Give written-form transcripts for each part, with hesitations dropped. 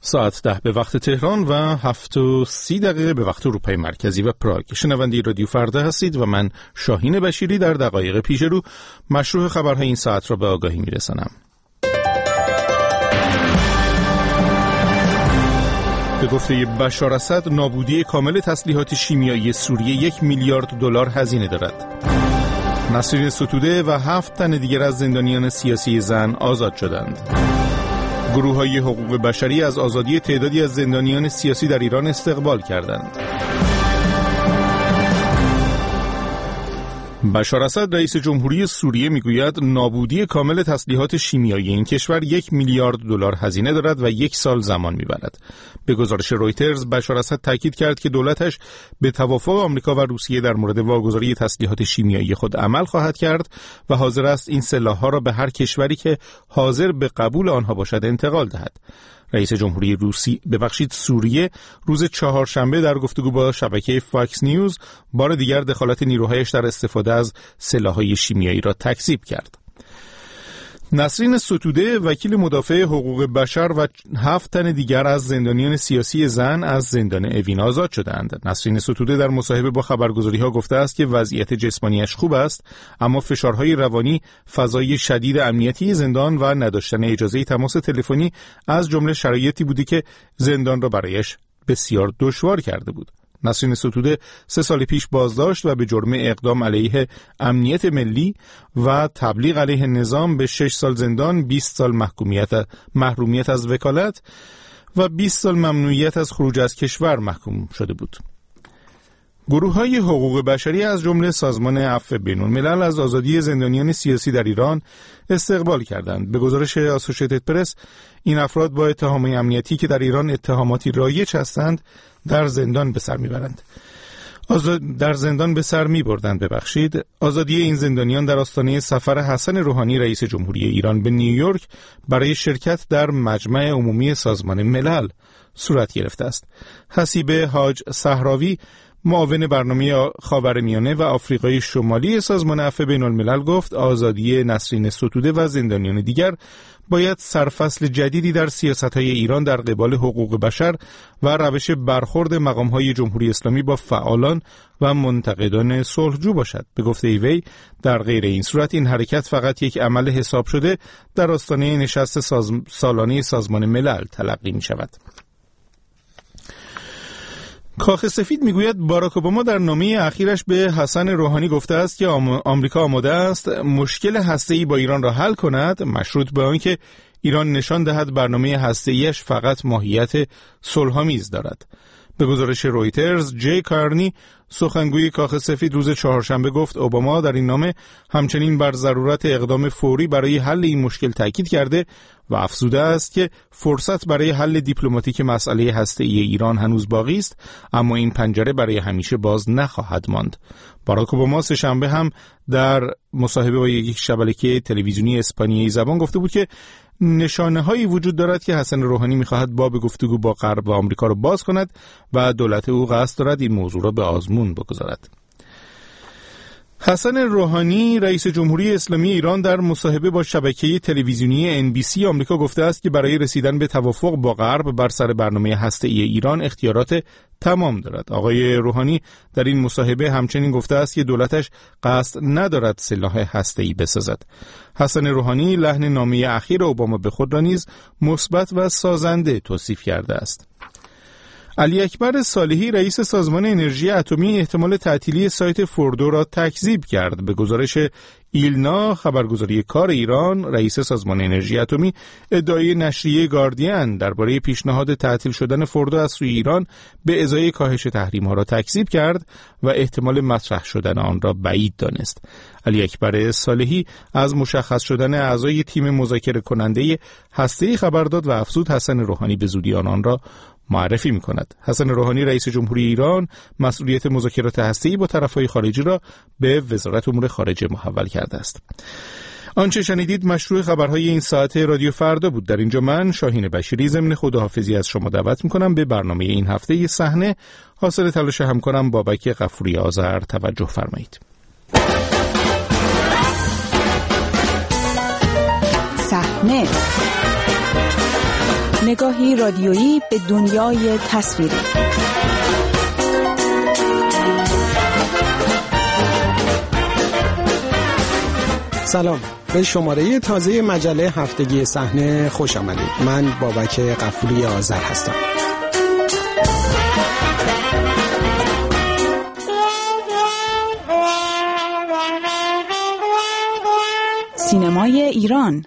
ساعت 10 به وقت تهران و 7:30 به وقت اروپای مرکزی و پراگ. شنونده رادیو فردا هستید و من شاهین بشیری در دقایق پیش رو مشروع خبرهای این ساعت را به آگاهی میرسانم. به گفته بشار اسد، نابودی کامل تسلیحات شیمیایی سوریه 1 میلیارد دلار هزینه دارد. نسرین ستوده و 7 تن دیگر از زندانیان سیاسی زن آزاد شدند. گروه‌های حقوق بشری از آزادی تعدادی از زندانیان سیاسی در ایران استقبال کردند. بشار اسد رئیس جمهوری سوریه میگوید نابودی کامل تسلیحات شیمیایی این کشور 1 میلیارد دلار هزینه دارد و 1 سال زمان میبرد. به گزارش رویترز، بشار اسد تاکید کرد که دولتش به توافق آمریکا و روسیه در مورد واگذاری تسلیحات شیمیایی خود عمل خواهد کرد و حاضر است این سلاح‌ها را به هر کشوری که حاضر به قبول آنها باشد انتقال دهد. رئیس جمهوری سوریه روز چهارشنبه در گفتگو با شبکه فاکس نیوز بار دیگر دخالت نیروهایش در استفاده از سلاح‌های شیمیایی را تکذیب کرد. نسرین ستوده، وکیل مدافع حقوق بشر و 7 تن دیگر از زندانیان سیاسی زن از زندان اوین آزاد شدند. نسرین ستوده در مصاحبه با خبرگزاری‌ها گفته است که وضعیت جسمانیش خوب است، اما فشارهای روانی، فضای شدید امنیتی زندان و نداشتن اجازه تماس تلفنی از جمله شرایطی بودی که زندان را برایش بسیار دشوار کرده بود. نسرین ستوده 3 سال پیش بازداشت و به جرم اقدام علیه امنیت ملی و تبلیغ علیه نظام به 6 سال زندان، 20 سال محرومیت از وکالت و 20 سال ممنوعیت از خروج از کشور محکوم شده بود. گروه‌های حقوق بشری از جمله سازمان عفو بین‌الملل از آزادی زندانیان سیاسی در ایران استقبال کردند. به گزارش آسوشیتد پرس، این افراد با اتهامات امنیتی که در ایران اتهاماتی رایج هستند در زندان به سر می‌بردند. آزادی این زندانیان در آستانه سفر حسن روحانی رئیس جمهوری ایران به نیویورک برای شرکت در مجمع عمومی سازمان ملل صورت گرفته است. حسیب حاج صحراوی، معاون برنامه خاورمیانه و آفریقای شمالی سازمان عفو بین‌الملل گفت آزادی نسرین ستوده و زندانیان دیگر باید سرفصل جدیدی در سیاست‌های ایران در قبال حقوق بشر و روش برخورد مقام‌های جمهوری اسلامی با فعالان و منتقدان صلحجو باشد. به گفته وی، در غیر این صورت این حرکت فقط یک عمل حساب شده در آستانه نشست سالانه سازمان ملل تلقی می‌شود. کاخ سفید میگوید باراک اوباما در نامه اخیرش به حسن روحانی گفته است که آمریکا آماده است مشکل هسته‌ای با ایران را حل کند، مشروط به آنکه ایران نشان دهد برنامه هسته‌ایش فقط ماهیت صلح‌آمیز دارد. به گزارش رویترز، جی کارنی، سخنگوی کاخ سفید روز چهارشنبه گفت اوباما در این نامه همچنین بر ضرورت اقدام فوری برای حل این مشکل تاکید کرده و افزوده است که فرصت برای حل دیپلماتیک مسئله هسته‌ای ایران هنوز باقی است، اما این پنجره برای همیشه باز نخواهد ماند. باراک اوباما سه‌شنبه هم در مصاحبه با یک شبکه تلویزیونی اسپانیایی زبان گفته بود که نشانه‌هایی وجود دارد که حسن روحانی می‌خواهد باب گفتگو با غرب و آمریکا را باز کند و دولت او قصد دارد این موضوع را به آزمون بگذارد. حسن روحانی، رئیس جمهوری اسلامی ایران، در مصاحبه با شبکه تلویزیونی NBC آمریکا گفته است که برای رسیدن به توافق با غرب بر سر برنامه هسته‌ای ایران اختیارات تمام دارد. آقای روحانی در این مصاحبه همچنین گفته است که دولتش قصد ندارد سلاح هسته‌ای بسازد. حسن روحانی لحن نامه اخیر اوباما به خود را نیز مثبت و سازنده توصیف کرده است. علی اکبر صالحی، رئیس سازمان انرژی اتمی، احتمال تعطیلی سایت فوردو را تکذیب کرد. به گزارش ایلنا، خبرگزاری کار ایران، رئیس سازمان انرژی اتمی ادعای نشریه گاردین درباره پیشنهاد تعطیل شدن فوردو از سوی ایران به ازای کاهش تحریم‌ها را تکذیب کرد و احتمال مطرح شدن آن را بعید دانست. علی اکبر صالحی از مشخص شدن اعضای تیم مذاکره کننده هسته‌ای خبر داد و افزود حسن روحانی به زودی آن را معرفی می‌کند. حسن روحانی، رئیس جمهوری ایران، مسئولیت مذاکرات هسته‌ای با طرف‌های خارجی را به وزارت امور خارجه محول کرده است. آنچه شنیدید مشروع خبرهای این ساعت رادیو فردا بود. در اینجا من شاهین بشیری ضمن خداحافظی از شما دعوت می‌کنم به برنامه این هفته ی صحنه حاصل تلاش همکارم بابک غفوری آذر توجه فرمایید. صحنه نگاهی رادیویی به دنیای تصویری. سلام، به شماره تازه مجله هفتگی صحنه خوش آمدید. من بابک غفوری آذر هستم. سینمای ایران.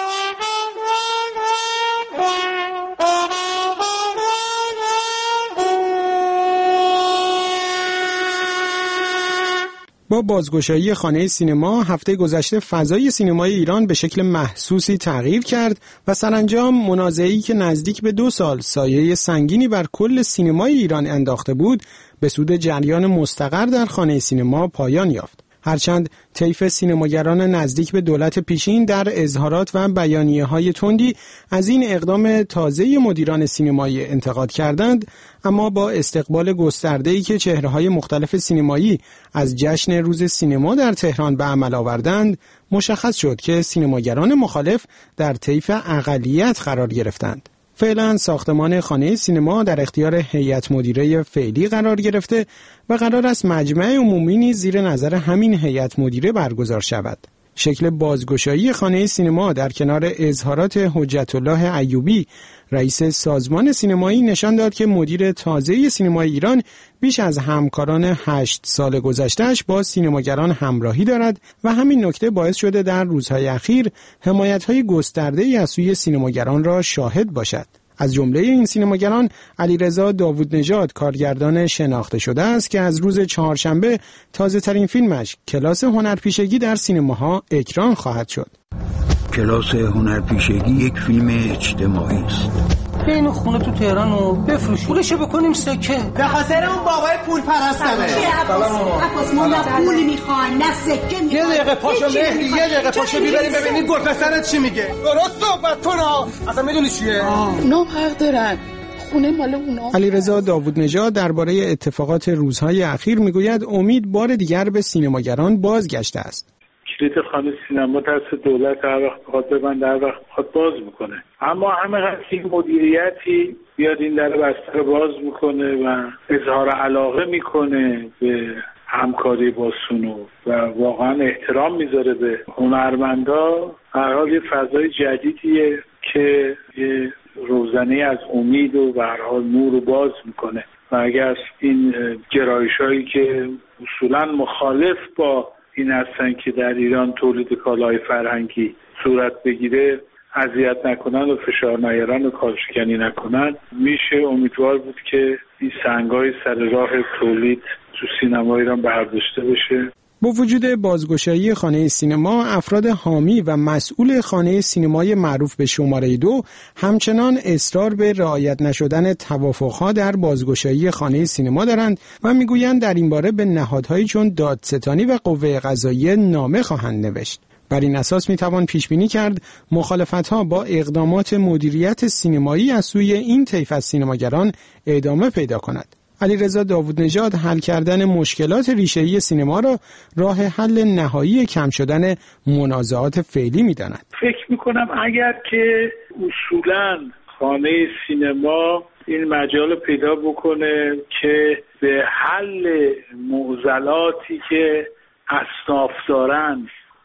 با بازگشایی خانه سینما هفته گذشته فضای سینمای ایران به شکل محسوسی تغییر کرد و سرانجام منازعه‌ای که نزدیک به 2 سال سایه سنگینی بر کل سینمای ایران انداخته بود به سود جریان مستقر در خانه سینما پایان یافت. هرچند طیف سینماگران نزدیک به دولت پیشین در اظهارات و بیانیه‌های تندی از این اقدام تازه مدیران سینمایی انتقاد کردند، اما با استقبال گسترده‌ای که چهره‌های مختلف سینمایی از جشن روز سینما در تهران به عمل آوردند، مشخص شد که سینماگران مخالف در طیف اقلیت قرار گرفتند. فعلا ساختمان خانه سینما در اختیار هیئت مدیره فعلی قرار گرفته و قرار است مجمع عمومی نیز زیر نظر همین هیئت مدیره برگزار شود. شکل بازگشایی خانه سینما در کنار اظهارات حجت الله ایوبی رئیس سازمان سینمایی نشان داد که مدیر تازه سینمای ایران بیش از همکاران 8 سال گذشته‌اش با سینماگران همراهی دارد و همین نکته باعث شده در روزهای اخیر حمایت‌های گسترده‌ای از سوی سینماگران را شاهد باشد. از جمله این سینماگران علیرضا داوودنژاد کارگردان شناخته شده است که از روز چهارشنبه تازه‌ترین فیلمش کلاس هنرپیشگی در سینماها اکران خواهد شد. کلاس هنرپیشگی یک فیلم اجتماعی است. این خونه تو تهران رو بفروش، پولشو بکنیم سکه. به خاطر اون بابای پول پرستمه. عباس ما پول میخوان نه سکه میخوان. یه دقیقه پاشو مهدی، یه دقیقه پاشو ببریم ببینید گلپسرت چی میگه. درست صحبت کن ها. اصلا میدونی چیه؟ اونا حق دارن. خونه مال اونا. علیرضا داوودنژاد درباره اتفاقات روزهای اخیر میگوید امید بار دیگر به سینماگران بازگشته است. کلید خانه سینما دست دولت، هر وقت بخواد ببنده هر وقت بخواد باز میکنه، اما همه این مدیریتی بیاد این در بستر باز میکنه و اظهار علاقه میکنه به همکاری با سونو و واقعا احترام میذاره به هنرمندا. هر حال یه فضای جدیدیه که یه روزنه از امید و به هر حال نور رو باز میکنه و اگر این گرایشایی که اصولا مخالف با این هستن که در ایران تولید کالای فرهنگی صورت بگیره اذیت نکنن و فشار نیارن و کارشکنی نکنن، میشه امیدوار بود که این سنگای سر راه تولید تو سینما ایران برداشته بشه. با وجود بازگشایی خانه سینما، افراد حامی و مسئول خانه سینمای معروف به شماره 2 همچنان اصرار به رعایت نشدن توافقها در بازگشایی خانه سینما دارند و میگویند در این باره به نهادهایی چون دادستانی و قوه قضاییه نامه خواهند نوشت. بر این اساس میتوان پیش بینی کرد مخالفت‌ها با اقدامات مدیریت سینمایی از سوی این طیف از سینماگران ادامه پیدا کند. علیرضا داوودنژاد حل کردن مشکلات ریشه‌ای سینما را راه حل نهایی کم شدن منازعات فعلی می‌داند. فکر می‌کنم اگر که اصولاً خانه سینما این مجال پیدا بکنه که به حل معضلاتی که اصناف دارن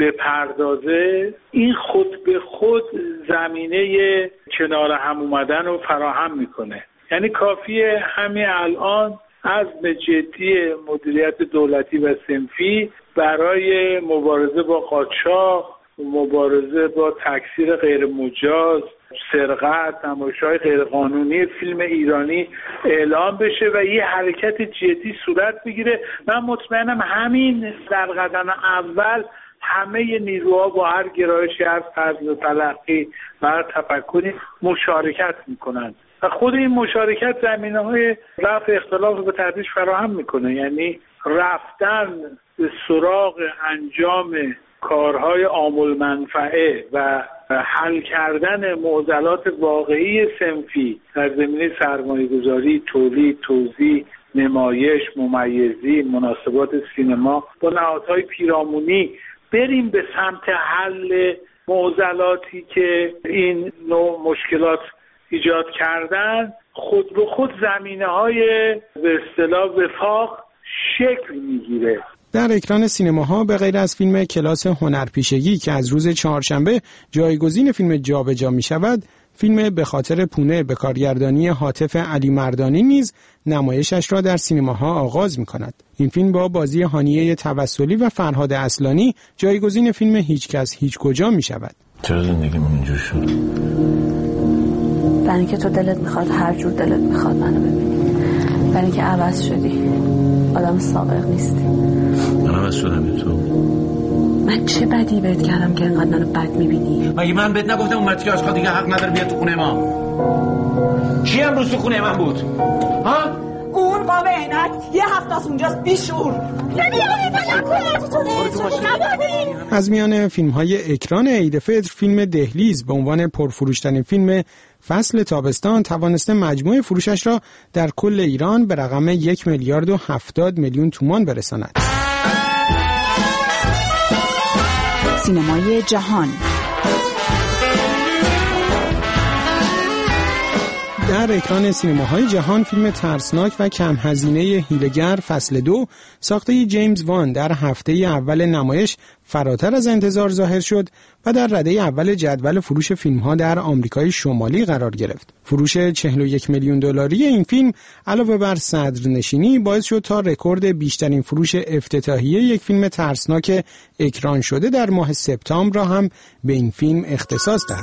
بپردازه، این خود به خود زمینه کنار هم اومدن رو فراهم میکنه. یعنی کافیه همین الان عزم جدی مدیریت دولتی و صنفی برای مبارزه با قاچاق، مبارزه با تکثیر غیر مجاز، سرقت، نمایش‌های غیرقانونی فیلم ایرانی اعلام بشه و یه حرکت جدی صورت بگیره. من مطمئنم همین در قدم اول همه نیروها با هر گرایشی، هر طرز تلقی و هر تفکری مشارکت میکنند و خود این مشارکت زمینه‌های رفع اختلاف رو به تدریج فراهم میکنه. یعنی رفتن به سراغ انجام کارهای عامل منفعه و حل کردن معضلات واقعی صنفی در زمینه سرمایه‌گذاری، تولید، توزیع، نمایش، ممیزی، مناسبات سینما با نهادهای پیرامونی بریم به سمت حل معضلاتی که این نوع مشکلات ایجاد کردن خود به خود زمینه‌های به اصطلاح وفاق شکل میگیره. در اکران سینماها به غیر از فیلم کلاس هنرپیشگی که از روز چهارشنبه جایگزین فیلم جابجا می شود، فیلم به خاطر پونه به کارگردانی حاتف علی مردانی نیز نمایشش را در سینماها آغاز می کند. این فیلم با بازی هانیه توسلی و فرهاد اصلانی جایگزین فیلم هیچ کس هیچ کجا می شود. چرا زندگیمون اینجور شد؟ برای اینکه تو دلت میخواد هر جور دلت میخواد منو ببینی، برای اینکه عوض شدی، آدم سابق نیستی. من عوض شدم تو؟ من چه بدی بهت کردم که اینقدر منو بد میبینی؟ مگه من بهت نگفتم اون مرد که آشقا دیگه حق نداره بیاد تو خونه ما؟ کی امروز تو خونه من بود؟ ها؟ اون قاب عینک یه هفته از اونجاست بیشور. از میان فیلم‌های اکران عید فطر، فیلم دهلیز به عنوان پرفروش‌ترین فیلم فصل تابستان توانسته مجموع فروشش را در کل ایران به رقم 1,070,000,000 تومان برساند. سینمای جهان. در اکران سینماهای جهان، فیلم ترسناک و کم هزینه حیله‌گر فصل 2 ساخته جیمز وان در هفته اول نمایش فراتر از انتظار ظاهر شد و در رده اول جدول فروش فیلم‌ها در آمریکای شمالی قرار گرفت. فروش 41 میلیون دلاری این فیلم علاوه بر صدرنشینی باعث شد تا رکورد بیشترین فروش افتتاحیه یک فیلم ترسناک اکران شده در ماه سپتامبر را هم به این فیلم اختصاص دهد.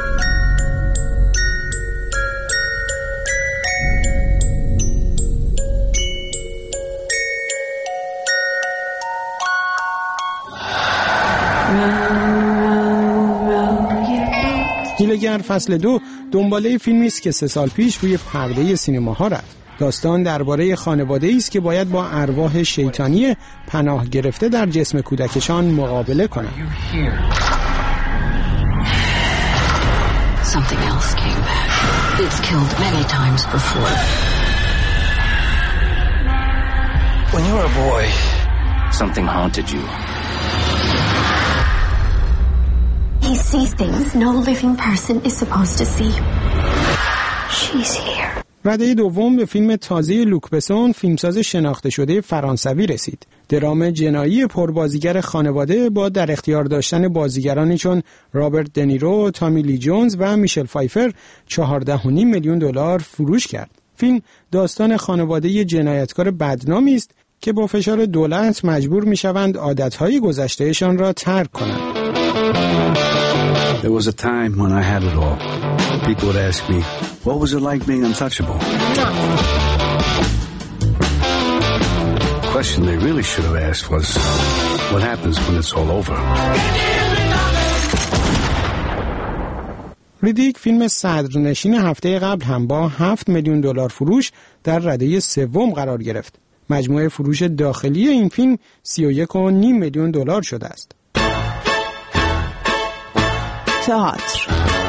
حیله‌گر فصل 2 دنباله فیلمی است که 3 سال پیش روی پرده سینماها رفت. داستان درباره خانواده‌ای است که باید با ارواح شیطانی پناه گرفته در جسم کودکشان مقابله کنند. Something else came back. It's killed many times before. When you were a boy, something haunted you. He sees things no living person is supposed to see. She's here. رده دوم به فیلم تازه لوک بسون، فیلمساز شناخته شده فرانسوی رسید. درام جنایی پربازیگر خانواده با در اختیار داشتن بازیگرانی چون رابرت دنیرو، تامی لی جونز و میشل فایفر 14.5 میلیون دلار فروش کرد. فیلم داستان خانواده جنایتکار بدنامی است که با فشار دولت مجبور میشوند عادتهای گذشتهشان را ترک کنند. There was a time when I had it all. People would ask me, what was it like being untouchable? The question they really should have asked was, what happens when it's all over? ریدیک فیلم صدرنشین هفته قبل هم با 7 میلیون دلار فروش در رده سوم قرار گرفت. مجموع فروش داخلی این فیلم 31.5 میلیون دلار شده است. تئاتر.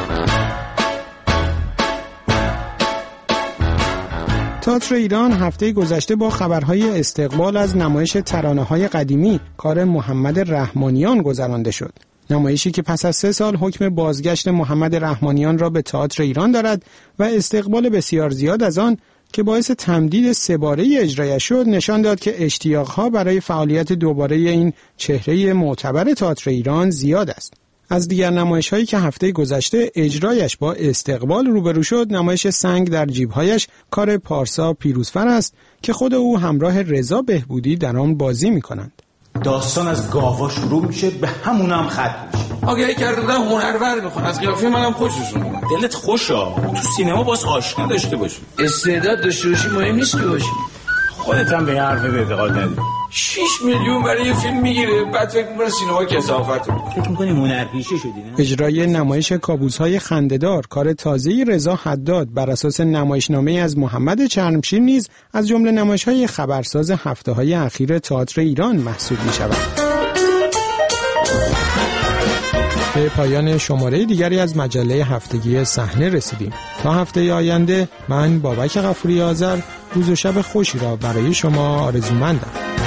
تئاتر ایران هفته گذشته با خبرهای استقبال از نمایش ترانه‌های قدیمی کار محمد رحمانیان گذرانده شد. نمایشی که پس از 3 سال حکم بازگشت محمد رحمانیان را به تئاتر ایران دارد و استقبال بسیار زیاد از آن که باعث تمدید 3 باره اجرایش شد، نشان داد که اشتیاق‌ها برای فعالیت دوباره این چهره معتبر تئاتر ایران زیاد است. از دیگر نمایش‌هایی که هفته گذشته اجرایش با استقبال روبرو شد، نمایش سنگ در جیب‌هایش کار پارسا پیروزفر است که خود او همراه رضا بهبودی در آن بازی می‌کنند. داستان از گاوا شروع میشه، به همون هم ختم میشه. آگهی کرده بودن هنرور میخوان، از قیافه منم خوششون اومد. دلت خوشا، تو سینما باز آشنا داشته باشی. استعداد داشته باشی مهم نیست که باشی. خودت هم به این حرف اعتقاد نداری. 6 میلیون برای یه فیلم میگیره، بعد فکر می‌کنه سینما کثافته. فکر می‌کنی هنرپیشه شدی نه؟ اجرای نمایش کابوس‌های خنده‌دار کار تازه رضا حداد بر اساس نمایشنامه از محمد چرمشیر نیز از جمله نمایش‌های خبرساز هفته‌های اخیر تئاتر ایران محسوب می‌شود. به پایان شماره دیگری از مجله هفتگی صحنه رسیدیم. تا هفته آینده من بابک غفوری آذر روز و شب خوشی را برای شما آرزومندم.